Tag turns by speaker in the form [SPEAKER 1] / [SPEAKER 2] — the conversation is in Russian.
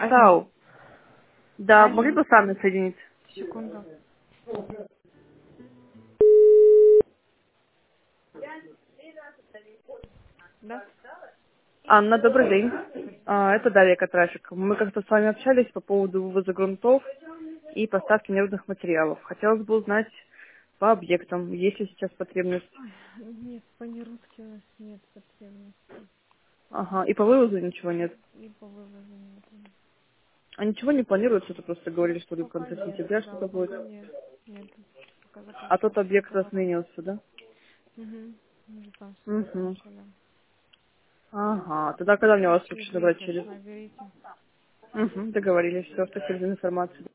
[SPEAKER 1] Алло.
[SPEAKER 2] Ау. Да, могли
[SPEAKER 1] Алло.
[SPEAKER 2] бы сами соединить?
[SPEAKER 1] Секунду. Да?
[SPEAKER 2] Анна, добрый день. Это Дарья Катрашик. Мы как-то с вами общались по поводу вывоза грунтов и поставки нерудных материалов. Хотелось бы узнать по объектам, есть ли сейчас потребность.
[SPEAKER 1] Ой, нет, по нерусски у нас нет потребности.
[SPEAKER 2] Ага, и по вывозу ничего нет.
[SPEAKER 1] И по вывозу нет.
[SPEAKER 2] А ничего не планируется, то просто говорили, что ли в
[SPEAKER 1] Пока
[SPEAKER 2] конце
[SPEAKER 1] нет,
[SPEAKER 2] сентября
[SPEAKER 1] да,
[SPEAKER 2] что-то будет.
[SPEAKER 1] пока нет. Нет, пока
[SPEAKER 2] А тот
[SPEAKER 1] заканчивается
[SPEAKER 2] объект
[SPEAKER 1] договор.
[SPEAKER 2] отменился, да?
[SPEAKER 1] Угу. Мы же там все
[SPEAKER 2] Угу.
[SPEAKER 1] закончили.
[SPEAKER 2] Ага, тогда когда мне вас лучше
[SPEAKER 1] Следующий
[SPEAKER 2] забрать
[SPEAKER 1] месяц
[SPEAKER 2] через...
[SPEAKER 1] наберите.
[SPEAKER 2] Угу, договорились, все, спасибо за информацию.